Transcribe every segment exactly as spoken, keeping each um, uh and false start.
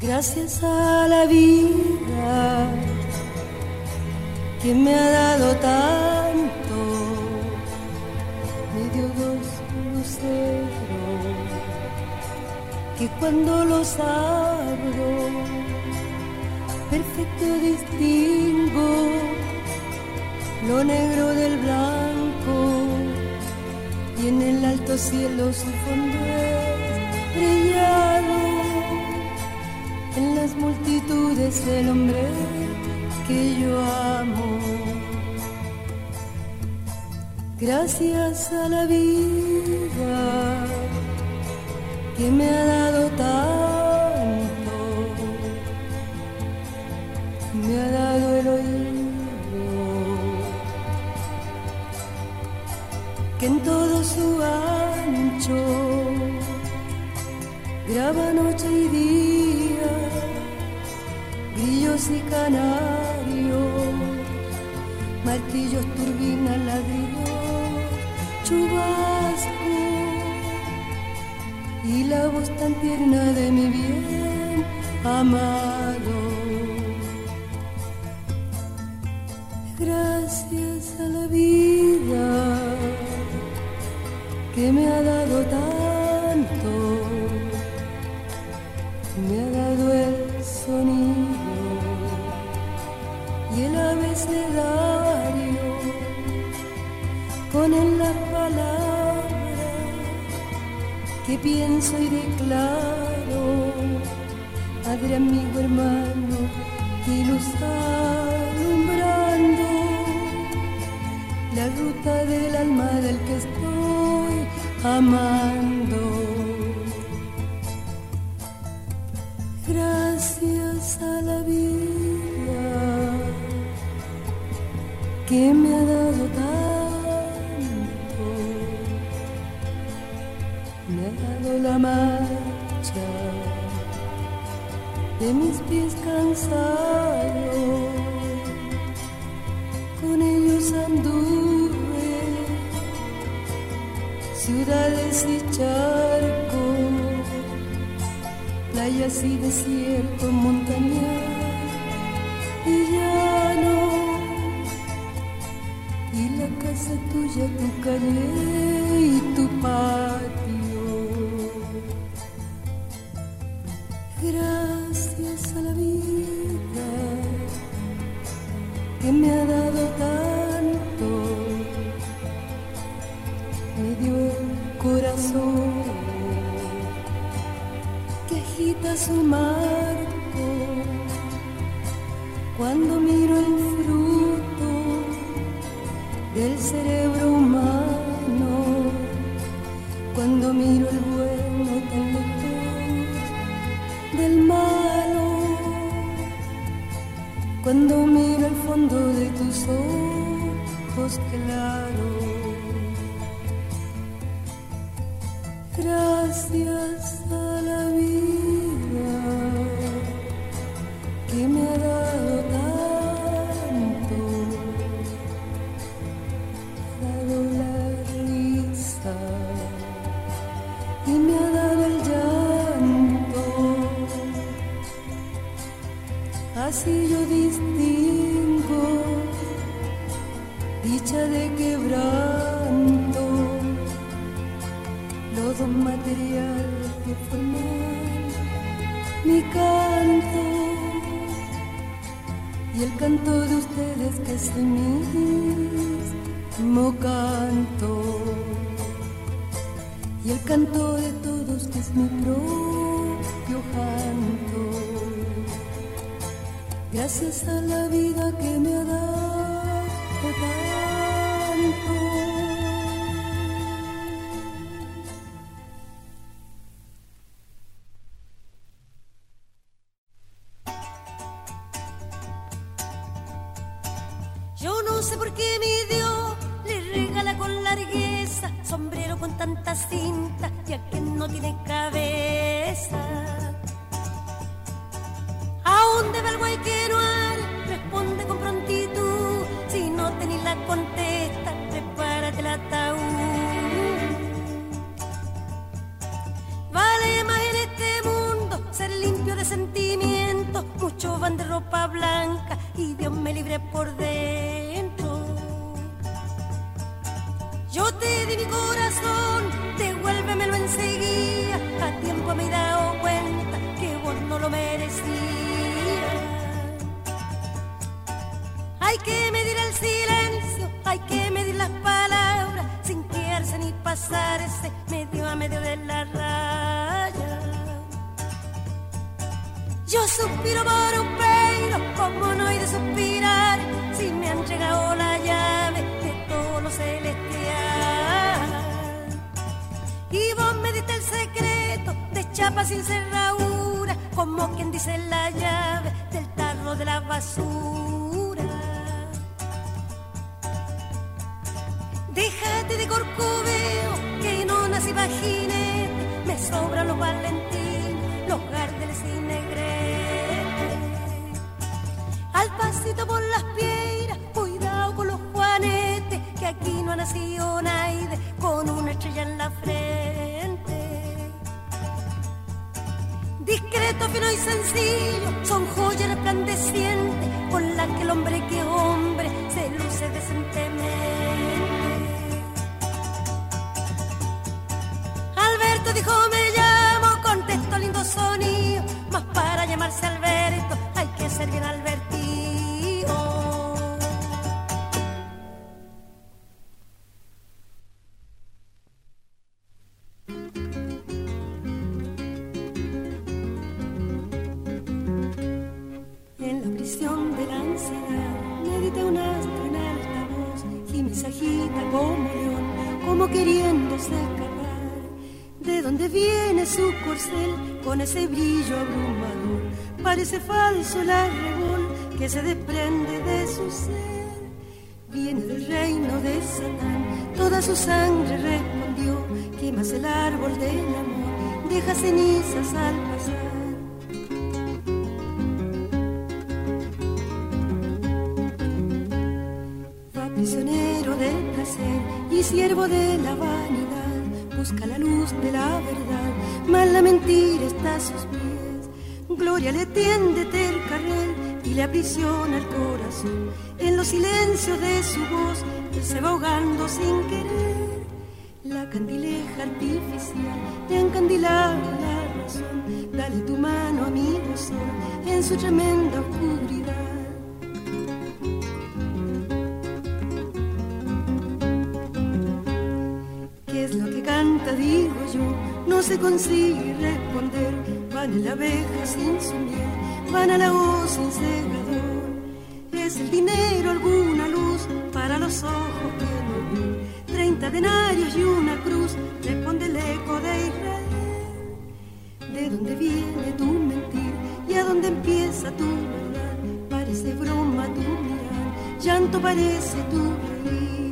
Gracias a la vida que me ha dado tanto, me dio dos luceros que cuando los abro perfecto distingo lo negro del blanco y en el alto cielo su fondo brillado en las multitudes del hombre que yo amo. Gracias a la vida que me ha dado tanto, me ha dado el oído que en todo su ancho graba noche y día, grillos y canarios, martillos, turbinas, ladrillos, chubasco y la voz tan tierna de mi bien amado. Gracias a la vida que me ha dado tanto, me ha dado el sonido y el abecedario, con él las palabras que pienso y declaro. Padre, amigo, hermano y luz alumbrando la ruta del alma del que estoy amando. Gracias a la vida que me ha dado tanto, me ha dado la marcha de mis pies cansados, con ellos anduve ciudades y charcos, playas y desiertos, montañas y llano, y la casa tuya, tu calle y tu patio. Gracias a la vida que me ha dado tanto, me dio el corazón que agita su marco cuando miro el fruto del cerebro humano, cuando miro el bueno tan lejos del malo, cuando miro el fondo de tus ojos claros. Gracias a la vida que me ha dado tanto, me ha dado la risa y me ha dado el llanto. Así yo distingo dicha de quebranto, los dos materiales que forman mi canto y el canto de ustedes que es el mismo canto, y el canto de todos que es mi propio canto. Gracias a la vida que me ha dado tanto. Yo no sé por qué mi Dios le regala con largueza sombrero con tanta cinta y a quien no tiene cabeza. Aún debe algo hay que no hay, responde con prontitud. Si no tenés la contesta, prepárate el ataúd. Vale más en este mundo ser limpio de sentimientos te di mi corazón, devuélvemelo enseguida. A tiempo me he dado cuenta que vos no lo merecías. Hay que medir el silencio, hay que medir las palabras, sin quedarse ni pasarse medio a medio de la raya. Yo suspiro por un peiro, como no hay de suspirar, si me han llegado la llave de todo lo celestial. Y vos me diste el secreto de chapa sin cerradura, como quien dice la llave del tarro de la basura. Déjate de corcoveo, que no nací pa' jinete, me sobran los valentines, los gárdeles y negretes. Al pasito por las piedras, cuidado con los juanetes, que aquí no ha nacido nadie con una estrella en la frente. Discreto, fino y sencillo, son joyas resplandecientes, con las que el hombre que hombre se luce decentemente. Alberto dijo me llamo, contestó lindo sonido, mas para llamarse Alberto hay que ser bien albertido. En la prisión de la ansiedad medité un astro en altavoz y me se agita como león, como queriéndose escapar. ¿De dónde viene su corcel con ese brillo abrumador? Parece falso el arrebol que se desprende de su ser. Viene del reino de Satán, toda su sangre respondió. Quemas el árbol del amor, deja cenizas al pasar. Va prisionero del placer y siervo de la vanidad. Busca la luz de la verdad, mas la mentira está a sus pies. Gloria le tiende el carril y le aprisiona el corazón. En los silencios de su voz, él se va ahogando sin querer. La candileja artificial le encandilaba la razón. Dale tu mano, amigo sol, en su tremenda oscuridad. Digo yo, no se consigue responder. Van a la abeja sin su miel, van a la hoz sin segador. Es el dinero alguna luz para los ojos que no ven. Treinta denarios y una cruz, responde el eco de Israel. ¿De dónde viene tu mentir y a dónde empieza tu verdad? Parece broma tu mirar, llanto parece tu reír.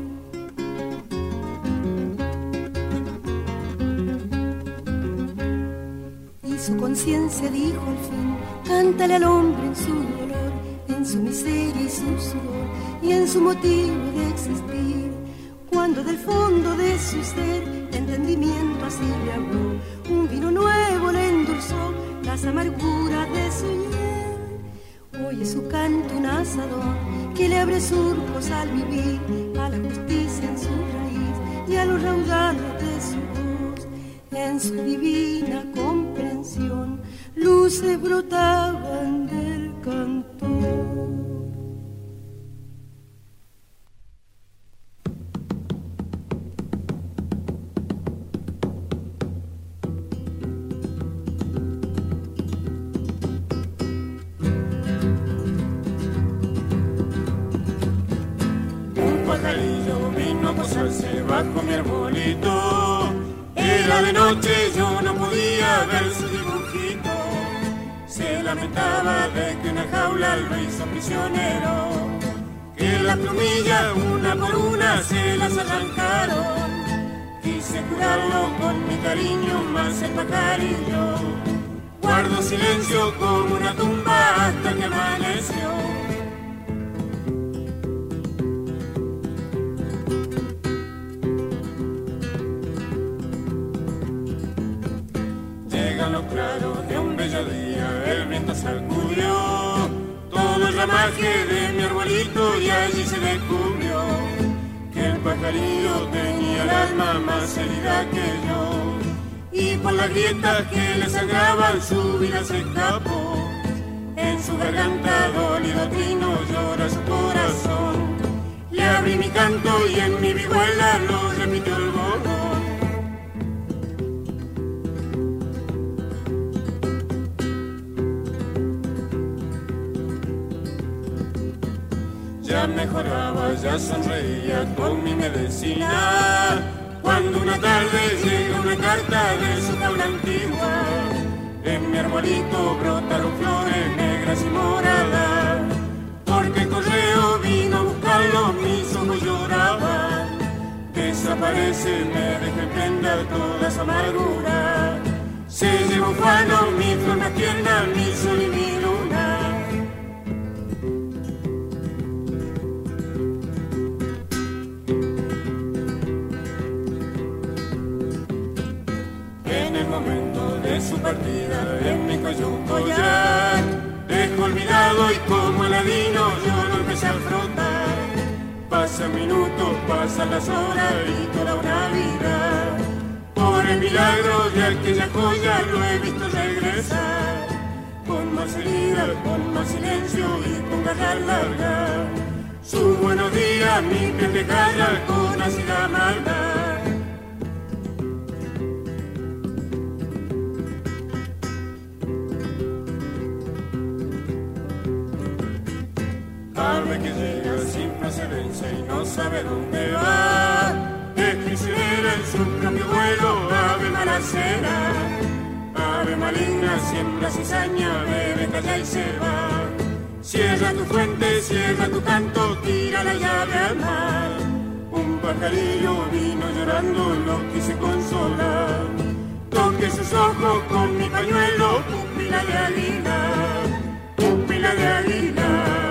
Su conciencia dijo al fin, cántale al hombre en su dolor, en su miseria y su sudor, y en su motivo de existir. Cuando del fondo de su ser, de entendimiento así le habló, un vino nuevo le endulzó las amarguras de su hiel. Oye su canto un asador, que le abre surcos al vivir, a la justicia en su raíz, y a los raudales de su voz. En su divina comprensión, luces brotaban del cantor. Un pajarillo vino a posarse bajo mi arbolito. Era de noche, yo no podía ver su dibujito. Se lamentaba de que una jaula lo hizo prisionero, que las plumillas una por una se las arrancaron. Quise curarlo con mi cariño, más el pajarillo guardo silencio como una tumba hasta que amaneció. Los claros de un bello día, el viento sacudió todo el ramaje de mi arbolito y allí se descubrió que el pajarillo tenía el alma más herida que yo, y por las grietas que le sangraban su vida se escapó. En su garganta dolido trino llora su corazón. Le abrí mi canto y en mi vihuela lo repitió el borrón. Ya mejoraba, ya sonreía con mi medicina, cuando una tarde llega una carta de su jaula antigua. En mi arbolito brotaron flores negras y moradas, porque el correo vino a buscarlo, mis ojos lloraban. Desaparece, me deja en prenda toda esa amargura. Se llevó Juano, mi flor más tierna, mi sol y mi luna. En el momento de su partida, en mi cuello un collar, dejo olvidado y como Aladino yo lo empecé a frotar. Pasan minutos, pasan las horas y toda una vida. Por el milagro de aquella joya lo he visto regresar. Con más heridas, con más silencio y con garras largas. Su buenos días, mi piel de cara con ácida maldad. Ave que llega sin procedencia y no sabe dónde va, es prisionera en su propio vuelo, ave malacera, ave maligna, siembra cizaña, bebe, calla y se va. Cierra tu fuente, cierra tu canto, tira la llave al mar. Un pajarillo vino llorando, lo quise consolar. Toque sus ojos con mi pañuelo, pupila de águila, pupila de águila.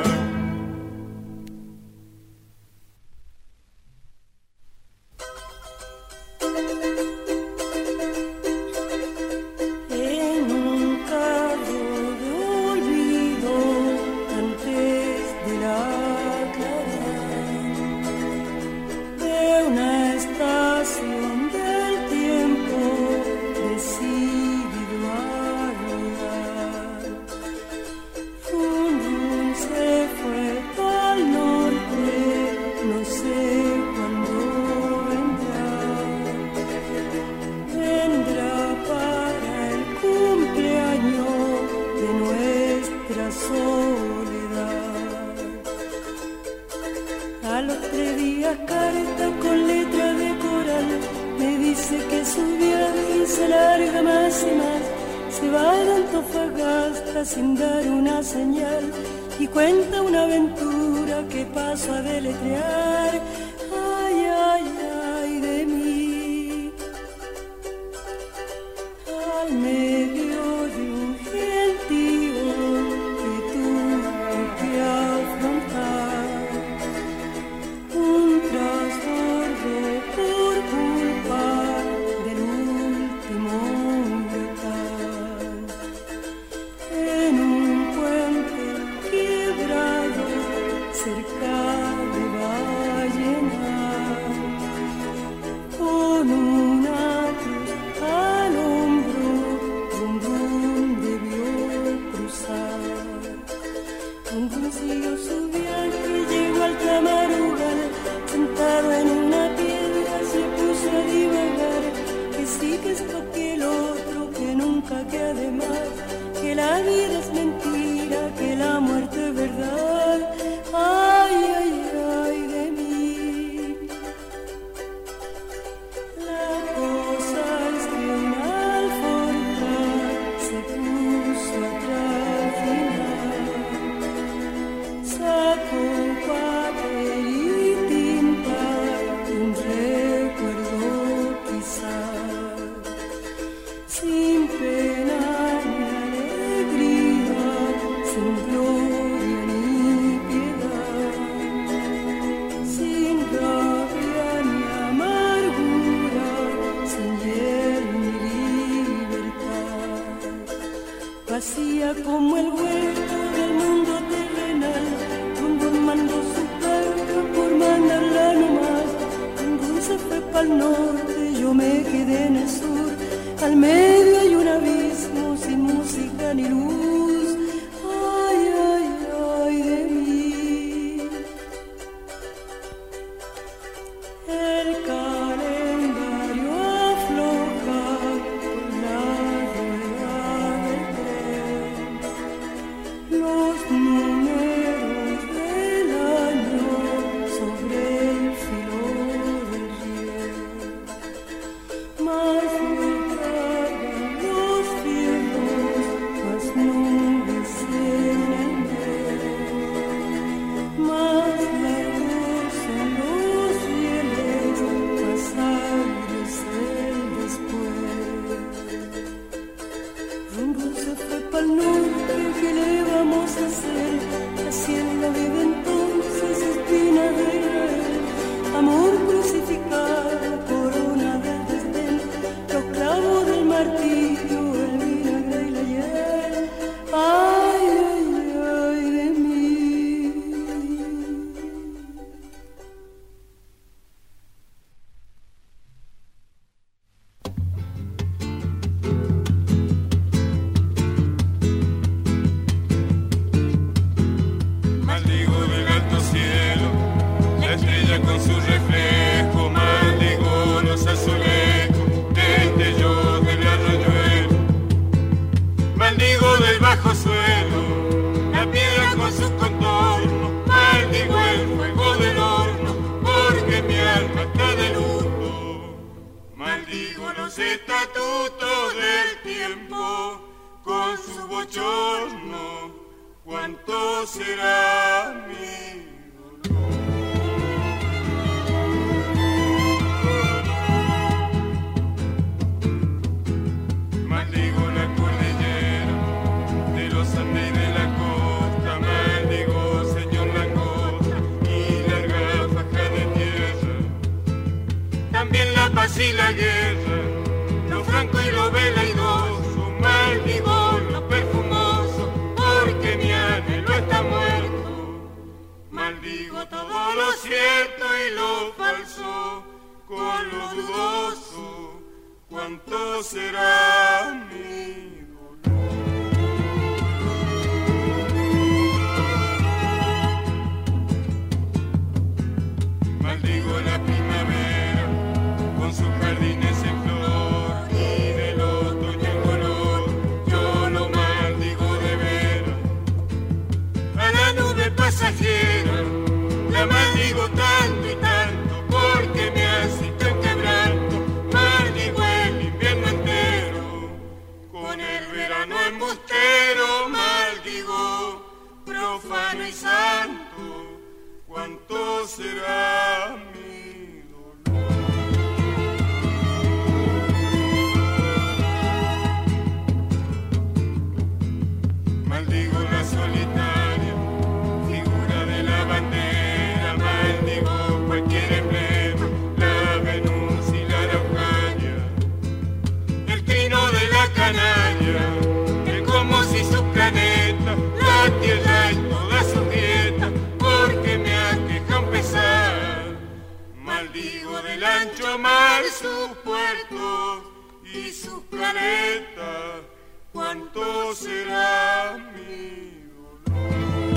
Sin dar una señal y cuenta una aventura que paso a deletrear. Ay, ay, ay de mí, al medio de un gentío que tuvo que afrontar un trasbordo por culpa del último huracán. En un puente quebrado cerca de Valle pa'l norte, yo me quedé en el sur. Al medio hay un abismo sin música ni luz. Ay, ay, ay de mí. El calendario afloja por la rueda del tren. Los números del año sobre el filo del riel. Más me cargan los fierros, más nubes en el mes. Más largos son los rieles, más aires el después. Rumbo se fue pa'l norte, ¿qué le vamos a hacer? La cielo vive entonces espina de Israel. Amor crucificado, corona del desdén, los clavos del martirio, el vinagre y la hiel. Ay, ay, ay de mí. Maldigo del alto cielo, la estrella con su reflejo. Maldigo los azulejos, destellos del arroyuelo. Maldigo del bajo suelo, la piedra con sus contornos. Maldigo el fuego del horno, porque mi alma está de luto. Maldigo los estatutos del tiempo, con su bochorno. ¿Cuánto será mi dolor? Maldigo la cordillera de los Andes y de la costa. Maldigo, señor langosta, y larga faja de tierra. También la paz y la guerra, lo franco y lo velaidoso. Maldigo lo perfumoso, porque mi anhelo está muerto. Maldigo todo lo cierto y lo falso, con lo dudoso. ¿Cuánto será mi dolor? Maldigo la primavera, con sus jardines en flor, y del otoño en color, yo lo maldigo de veras. A la nube pasajera, la maldigo tanto y tanto, porque me hace tan quebranto. Maldigo el invierno entero, con el verano embustero. Maldigo profano y santo, ¿cuánto será mi dolor? Maldigo la solitaria figura de la bandera. Maldigo cualquier emblema, la Venus y la Araucaria. El trino de la canalla, el cosmos y su planeta, la tierra y todas sus grietas, porque me aqueja un pesar. Maldigo del ancho mar sus puertos y sus planetas. ¿Cuánto será mi dolor?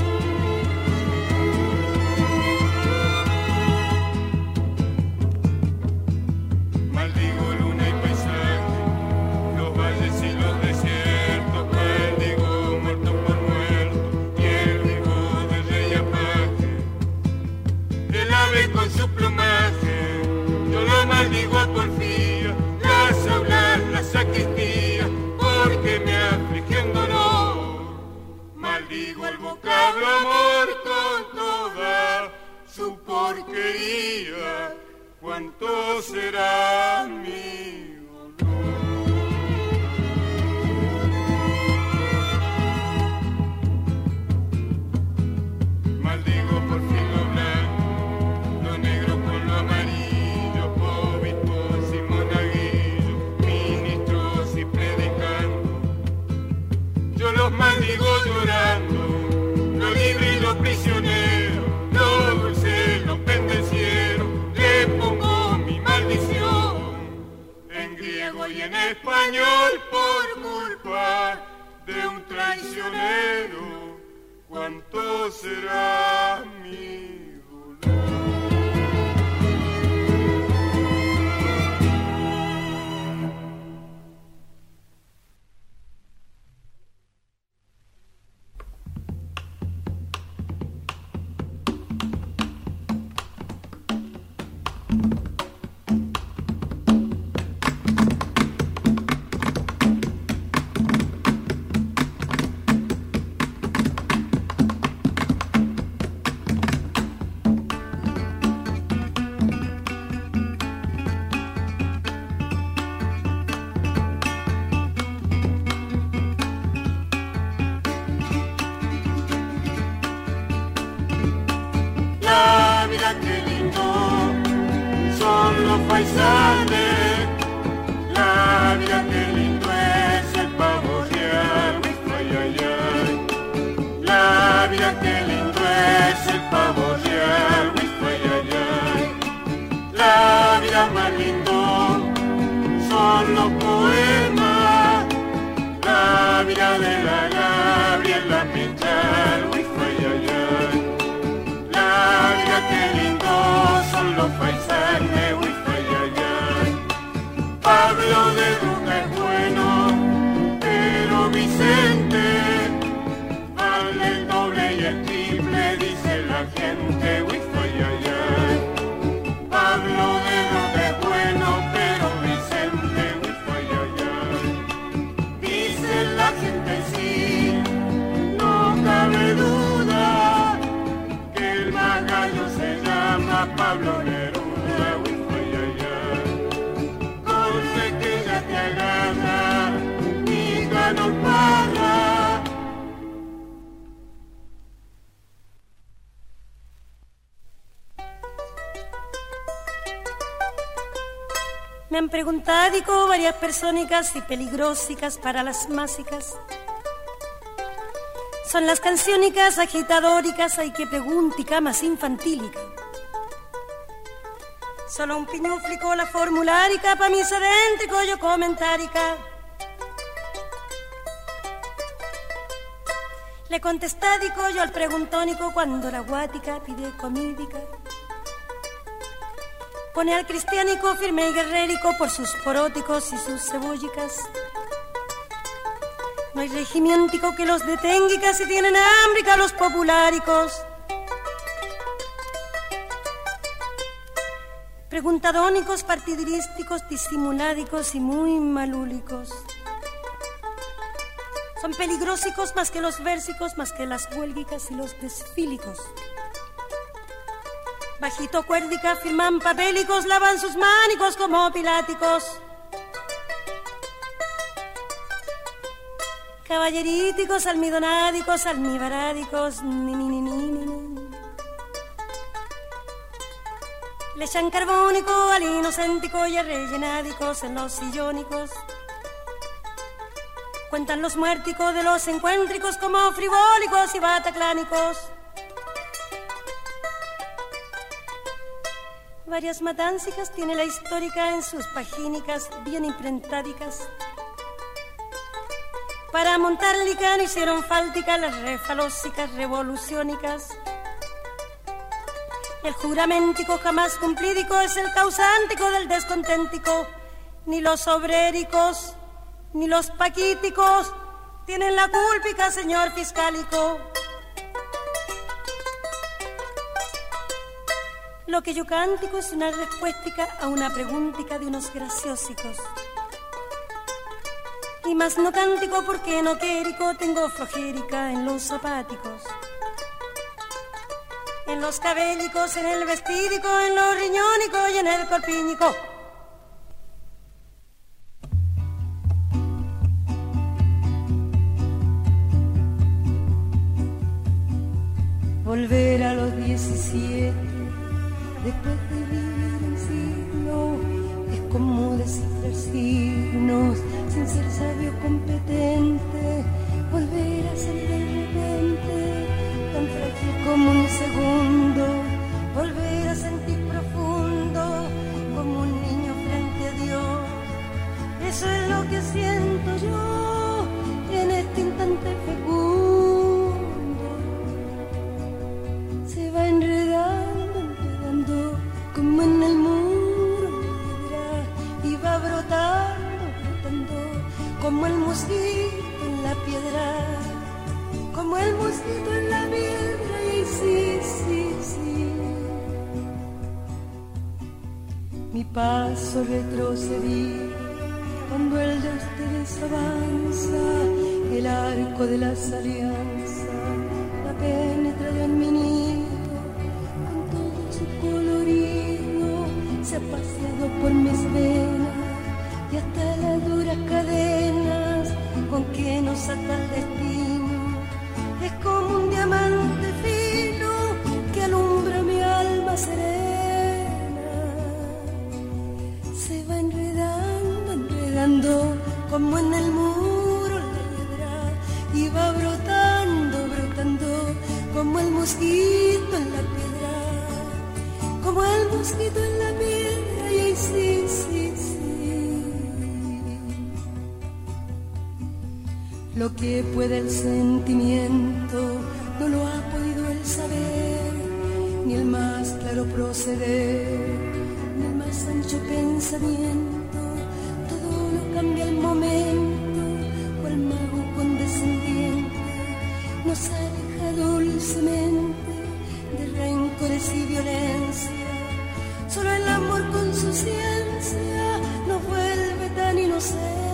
Maldigo luna y paisaje, los valles y los desiertos. Maldigo muerto por muerto y el vivo del rey Apache. El ave con su plumaje, yo lo maldigo a porfía. Las aulas, la sacristía, porque me aflige un dolor. Maldigo el vocablo amor con toda su porquería. ¿Cuánto será mi dolor? Maldigo por fin lo blanco, lo negro con lo amarillo. Obispos y monaguillos, ministros y predicantes. Yo los maldigo llorando, lo libre y lo prisionero, lo dulce, lo pendenciero. Le pongo mi maldición. español por culpa de un traicionero, ¿cuánto será mi dolor? paisanes, la vida qué lindo es el pavo real, ay, ay, ay. La vida qué lindo es el pavo real, ay, ay, ay. La vida más lindo son los poemas, la vida de la Gabriela Mistral, ay, ay, ay. La vida qué lindo son los paisanes, ay, ay, ay. Pablo de Duca es bueno, pero Vicente vale el doble y el triple, dice la gente, uy, ay, ay, ay. Pablo de Duca es bueno, pero Vicente, uy, ay, ay, ay. Dice la gente, sí, no cabe duda, que el magallo se llama Pablo Neruda. Me han preguntado varias persónicas y peligrosicas para las másicas. Son las canciónicas agitadóricas, hay que preguntica más infantílica. Solo un piñúflico la formulárica, pa' mí sedéntrico yo comentárica. Le contestádico yo al preguntónico cuando la guática pide comídica. Pone al cristiánico firme y guerrérico por sus poróticos y sus cebollicas. No hay regimiéntico que los detenga si tienen hambrica los populáricos. Preguntadónicos, partidirísticos, disimuládicos y muy malúlicos. Son peligrosicos más que los versicos, más que las huélgicas y los desfílicos. Bajito cuérdica, firman papélicos, lavan sus mánicos como piláticos. Caballeríticos, almidonádicos, almibarádicos, ni, ni, ni, ni, ni. Le echan carbónico al inocéntico y a rellenádicos en los sillónicos. Cuentan los muérticos de los encuéntricos como frivólicos y bataclánicos. Varias matáncicas tiene la histórica en sus pagínicas bien imprentádicas. Para montar licano hicieron fáltica las refalósicas revoluciónicas. El juramentico jamás cumplídico es el causántico del desconténtico. Ni los obréricos, ni los paquíticos tienen la cúlpica, señor fiscálico. Lo que yo cántico es una respuéstica a una preguntica de unos graciosicos. Y más no cántico porque no quérico tengo flojérica en los zapáticos. En los cabellicos, en el vestídico, en los riñónicos y en el corpíñico. Volver a los diecisiete, después de vivir un siglo, es como descifrar signos, sin ser sabio competente, volver a ser de repente, tan frágil como un segundo, volver a sentir profundo, como un niño frente a Dios, eso es lo el muro iba brotando, brotando, como el mosquito en la piedra, como el mosquito en la piedra, y sí, sí, sí. Mi paso retrocedí cuando el de ustedes avanza, el arco de las alianzas la penetra en mi nido, con todo su colorido se ha paseado por mis venas y hasta las duras cadenas con que nos ata el destino. Es como un diamante fino que alumbra mi alma serena. Se va enredando, enredando como en el muro la piedra, y va brotando, brotando como el mosquito en la piedra, como el mosquito en la piedra, y ahí sí, sí, sí. Lo que puede el sentimiento no lo ha podido el saber, ni el más claro proceder, ni el más ancho pensamiento. Todo lo cambia al momento, cual mago condescendiente nos aleja dulcemente de rencores y violencia. Solo el amor con su ciencia nos vuelve tan inocentes.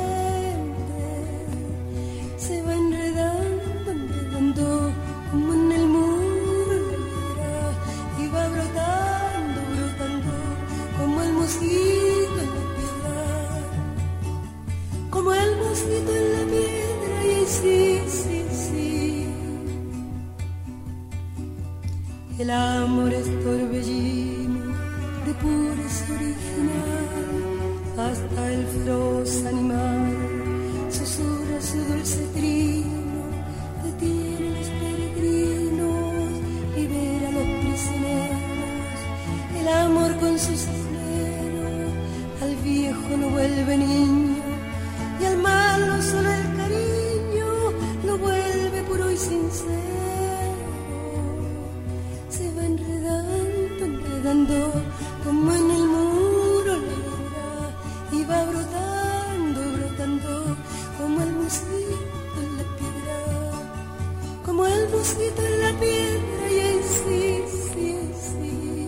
Se va enredando, enredando como en el muro la piedra, y va brotando, brotando como el mosquito en la piedra, como el mosquito en la piedra, y sí, sí, sí. El amor es torbellino de pureza original, hasta el feroz animal susurra su dulce trino, detiene a los peregrinos, libera a los prisioneros. El amor con sus esmeros al viejo lo vuelve niño, y al malo solo el cariño lo vuelve puro y sincero. Se va enredando, enredando como en el muro la piedra, y va brotando, brotando como el mosquito en la piedra, como el mosquito en la piedra, y ahí sí, sí, sí.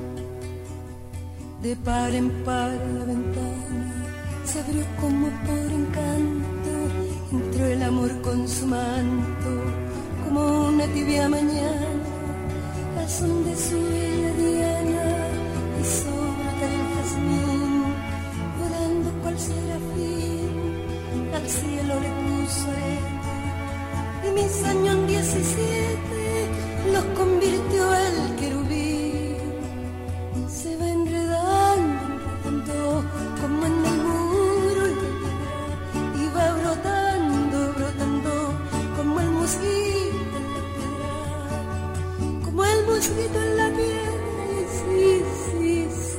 De par en par la ventana se abrió como por encanto, entró el amor con su manto, como una tibia mañana, al son de su bella diana, y sobre el jazmín, volando cual serafín, al cielo le puso arena, y mis años en diecisiete los convirtió el querubín. Se va enredando, enredando como en el muro la piedra, y va brotando, brotando como el mosquito en la piedra, como el mosquito en la piedra, y sí, sí, sí.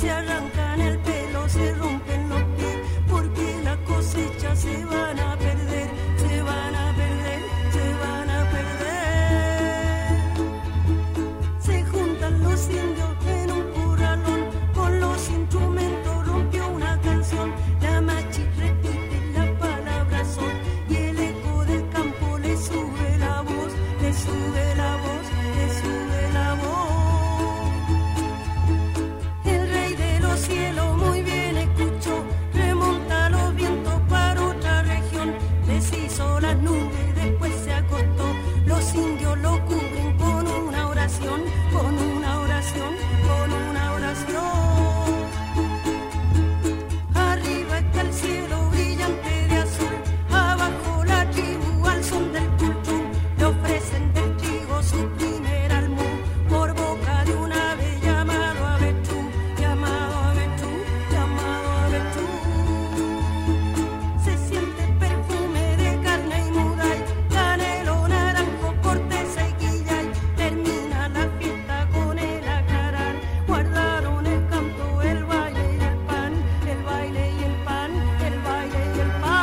se arrancan el pelo, se rompen los pies, porque la cosecha se van a perder, se van a perder, se van a perder. Se juntan los indios en un corralón, con los instrumentos rompió una canción, la machi repite la palabra son, y el eco del campo le sube la voz, le sube la voz, le sube la voz. El rey de los cielos muy bien escuchó, remonta los vientos para otra región, deshizo las nubes, después se acostó, los indios lo cubren con una oración, con una oración, con una oración. Arriba está el cielo brillante de azul, abajo la tribu al son del cultún, le ofrecen del trigo su primer almú, por boca de un ave llamado avestruz, llamado avestruz, llamado avestruz. Se siente perfume de carne y mudai, canelo, naranjo, corteza y quillay, termina la fiesta con el acarán, guardaron el canto, el baile y el pan, el baile y el pan, el baile y el pan.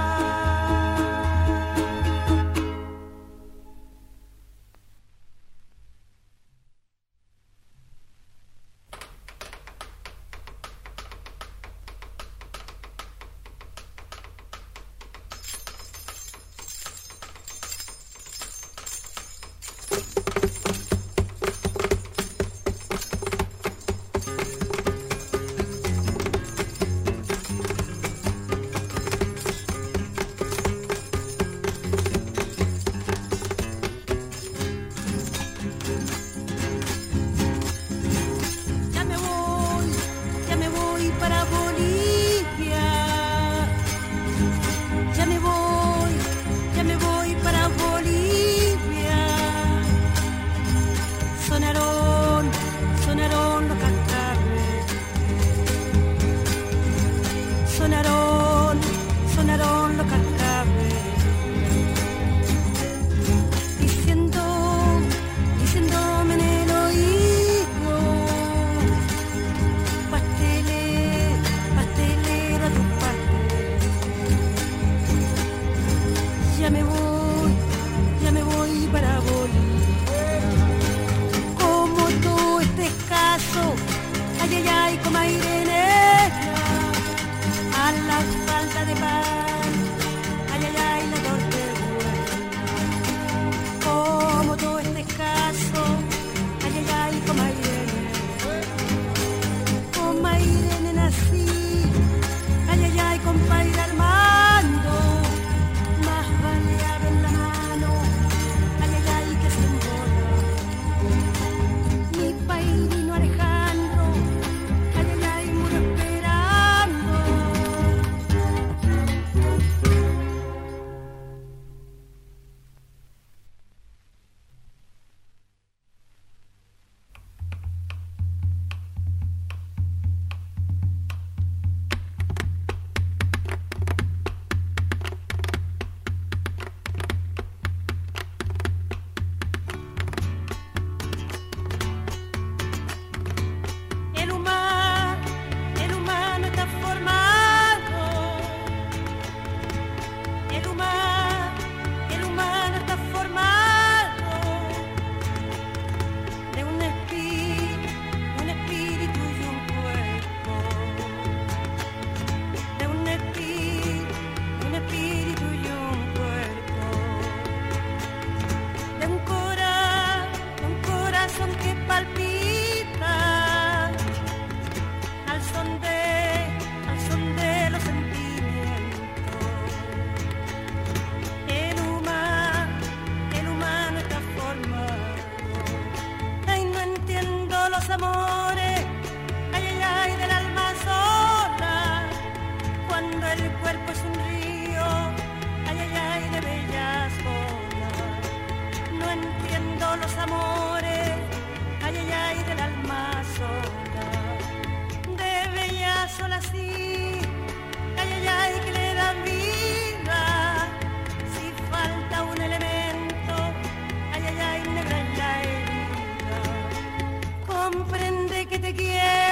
Ya me voy, ya me voy para Bolivia. Ya me voy, ya me voy para Bolivia. Sonaron, sonaron los cantares. Sonaron, sonaron los cantares. Diciendo, diciéndome en el oído, pasteles, pastelera tu pastel. Ya me voy, ya me voy para Bolivia. Como tú este escaso, ay ay ay, como aire negra, a la falta de pan, ay ay ay, la tortuga. Como todo este escaso, ay ay ay, como aire negra, como aire nací, ay ay ay, compadre Armando, más vale en la mano, ay ay ay, que se embola. Mi pairino Alejandro, ay ay ay, muro esperando. El humano, el humano está formado. El humano, el humano está formado de un espíritu, un espíritu y un cuerpo. De un espíritu, un espíritu y un cuerpo. De un corazón, un corazón que palpita al son de, al son de los sentimientos. El humano, el humano está formado. Ay, no entiendo los amores, ay, ay, ay, del alma sola, cuando el cuerpo es un río, ay, ay, ay, de bellas olas. No entiendo los amores, ay, ay, ay, del alma sola, de bellas olas sí, ay, ay, ay, que le dan vida. Si falta un elemento, ay, ay, ay, negra es la herida. Comprende que te quiero.